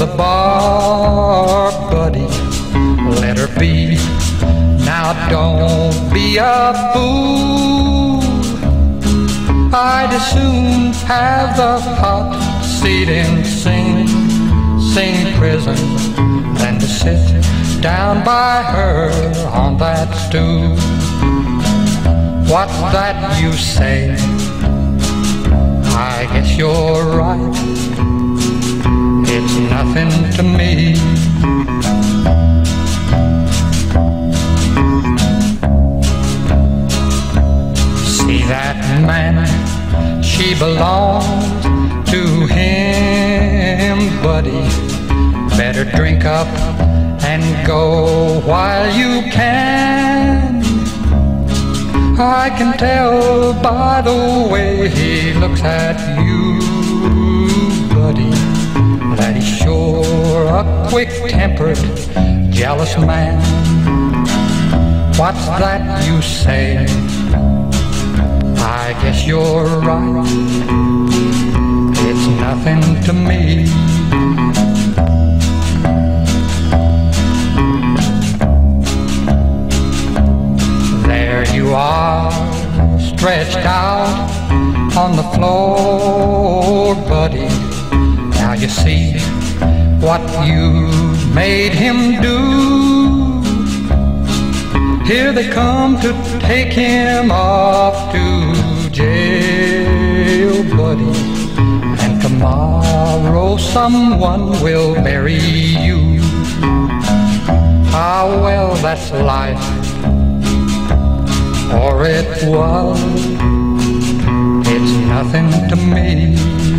the bar, buddy, let her be. Now don't be a fool. I'd as soon have the hot seat in Sing Sing prison than to sit down by her on that stool. What's that you say? I guess you're right. It's nothing to me. See that man? She belongs to him, buddy. Better drink up and go while you can. I can tell by the way he looks at you, buddy, that he's sure a quick-tempered, jealous man. What's that you say? I guess you're right. It's nothing to me. There you are, stretched out on the floor, buddy. Now you see what you made him do. Here they come to take him off to jail, buddy. And tomorrow someone will bury you. Ah, well, that's life, or it was. It's nothing to me.